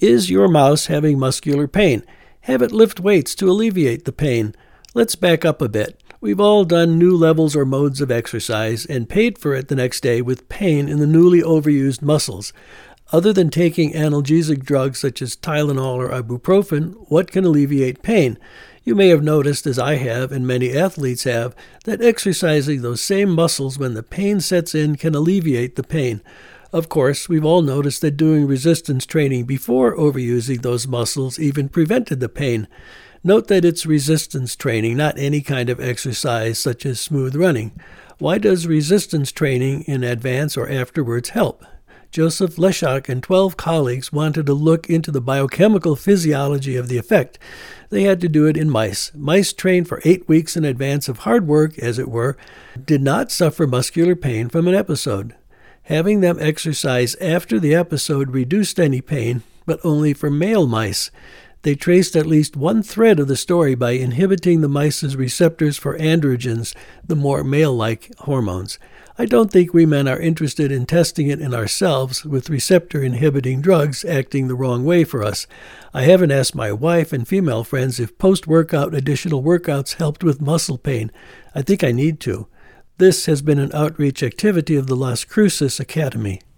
Is your mouse having muscular pain? Have it lift weights to alleviate the pain. Let's back up a bit. We've all done new levels or modes of exercise and paid for it the next day with pain in the newly overused muscles. Other than taking analgesic drugs such as Tylenol or ibuprofen, what can alleviate pain? You may have noticed, as I have and many athletes have, that exercising those same muscles when the pain sets in can alleviate the pain. Of course, we've all noticed that doing resistance training before overusing those muscles even prevented the pain. Note that it's resistance training, not any kind of exercise such as smooth running. Why does resistance training in advance or afterwards help? Joseph Leshock and 12 colleagues wanted to look into the biochemical physiology of the effect. They had to do it in mice. Mice trained for 8 weeks in advance of hard work, as it were, did not suffer muscular pain from an episode. Having them exercise after the episode reduced any pain, but only for male mice. They traced at least one thread of the story by inhibiting the mice's receptors for androgens, the more male-like hormones. I don't think we men are interested in testing it in ourselves with receptor-inhibiting drugs acting the wrong way for us. I haven't asked my wife and female friends if post-workout additional workouts helped with muscle pain. I think I need to. This has been an outreach activity of the Las Cruces Academy.